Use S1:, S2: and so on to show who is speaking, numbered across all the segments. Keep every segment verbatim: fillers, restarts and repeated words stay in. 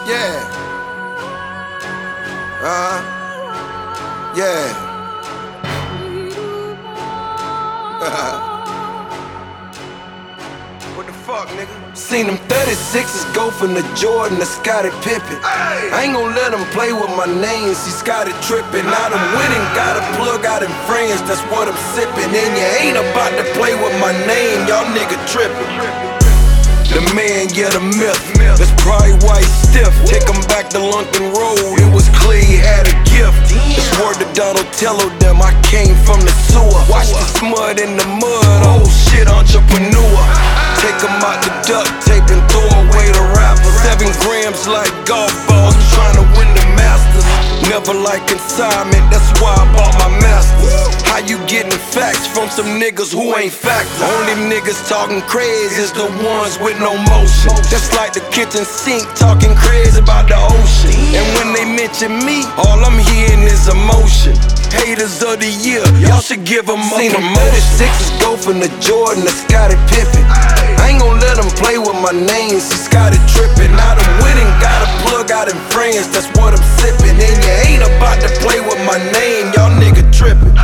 S1: Yeah. Uh, yeah. What the fuck, nigga? Seen them thirty-sixes go from the Jordan to Scottie Pippen. Ay. I ain't gon' let them play with my name, see Scottie trippin'. I done went and got a plug out in France, that's what I'm sippin'. And you ain't about to play with my name, y'all nigga trippin'. The man, yeah, the myth. That's probably why he's stiff. Take him back to London Road, it was clear he had a gift. It's word to Donatello, them, I came from the sewer. Watch the smut in the mud, oh shit, entrepreneur. Take him out the duct tape and throw away the rapper. Seven grams like golf balls, trying to win the Masters. Never like consignment, that's why I bought my Masters. How you getting facts from some niggas who ain't factors? Only niggas talking crazy is the ones with no motion. Just like the kitchen sink talking crazy about the ocean. And when they mention me, all I'm hearing is emotion. Haters of the year, y'all should give them a promotion. Seen them thirty-sixes go from the Jordan to Scottie Pippen. I ain't gon' let them play with my name, see Scottie trippin'. I done went and got a plug out in France, that's what I'm sippin'. And you ain't about to play with my name, y'all nigga trippin'.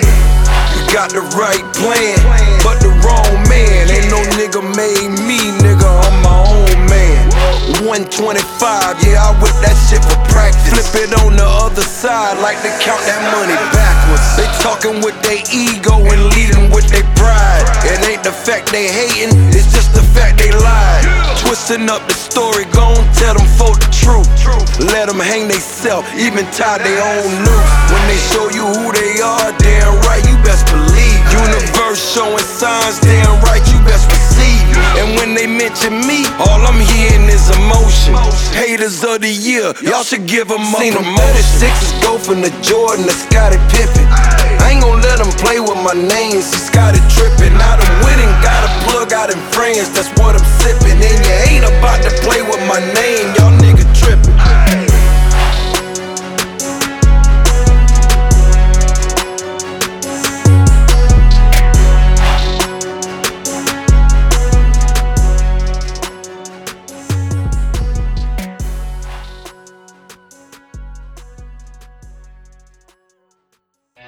S1: You got the right plan, but the wrong man. Ain't no nigga made me, nigga, I'm my own man. one twenty-five, yeah, I whip that shit for practice. Flip it on the other side, like to count that money backwards. They talking with their ego and leading with their pride. It ain't the fact they hating, it's just the fact they lied. Twisting up the story, gon' tell them for the truth. Let them hang they self, even tie their own noose. When they show you who they are, damn right, you best believe. Universe showing signs, damn right, you best receive. And when they mention me, all I'm hearing is emotion. Haters of the year, y'all should give them a promotion. Seen them thirty-sixes go from the Jordan to Scottie Pippen. I ain't gon' let them play with my name, see Scottie trippin'. I done went and got a plug out in France, that's what I'm sippin'. And you ain't about to play with my name,